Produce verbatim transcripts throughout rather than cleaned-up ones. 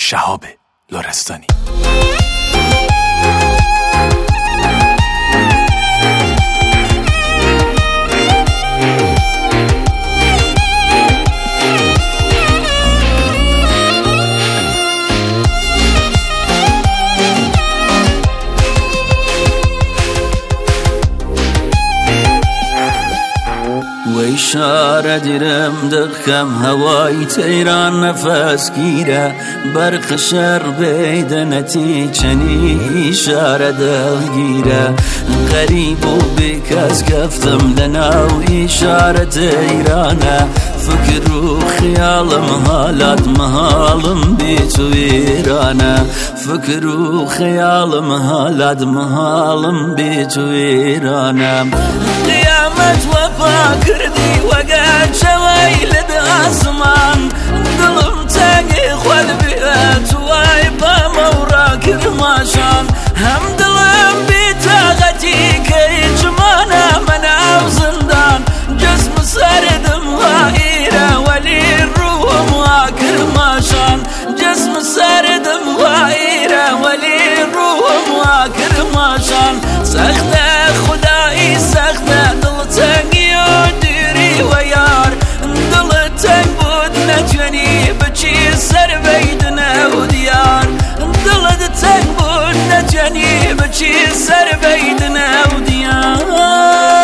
شهاب لرستانی. وإشارة درم دخم هواي تيران نفس كيرا برق شر بيدنتي چني إشارة دلگيرا غريب وبكاس كفتم لنا وإشارة تيرانا فكر وخيال مهالات مهالم بيت ويرانا فكر وخيال مهالات مهالم بيت ويرانا قيامة وفا كردي وقعد شوي لد أسمان ظلم تاقي خوال بيت وايبا مورا كرماشان هم ظلم بيتاغتي كي جمانا منا وزندان جسم سردم وائرة ولي الروح واكرماشان جسم سردم وائرة ولي الروح واكرماشان سخته خدائي سخته دلتك يوديري ويار دلتك بود نجني بچي سر بيدنا وديار دلتك بود نجني بچي سر بيدنا وديار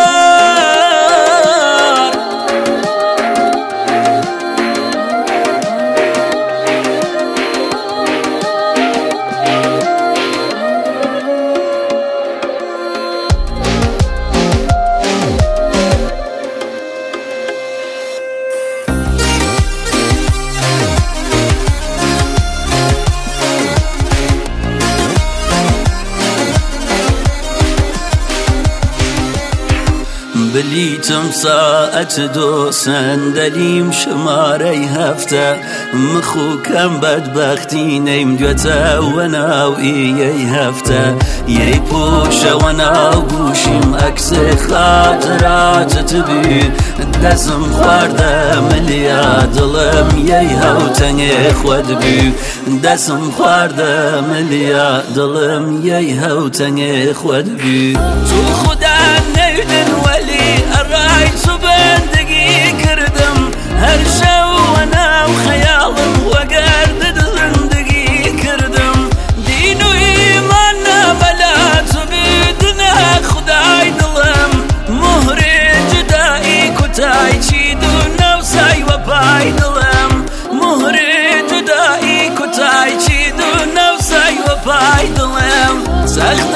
بليتم ساعة دو سندليم شماري هفته مخو كم بدبختي نيم جوتا وناو ايي هفته يي بوشا وناو گوشيم اكس خاطرات تبي دزم خوارده مليا دلم يي هوتني خود بي دزم خوارده مليا دلم يي هوتني خود بي تو خدا نيدن ولي الراي صبندقي كردم هر شو وانا وخيالم وقرد زندقي كردم دين وإيماننا بلا تبيدنا خداي دلم مهري جدائي كتاي تشيدو نوساي وباي دلم مهري جدائي كتاي تشيدو نوساي وباي دلم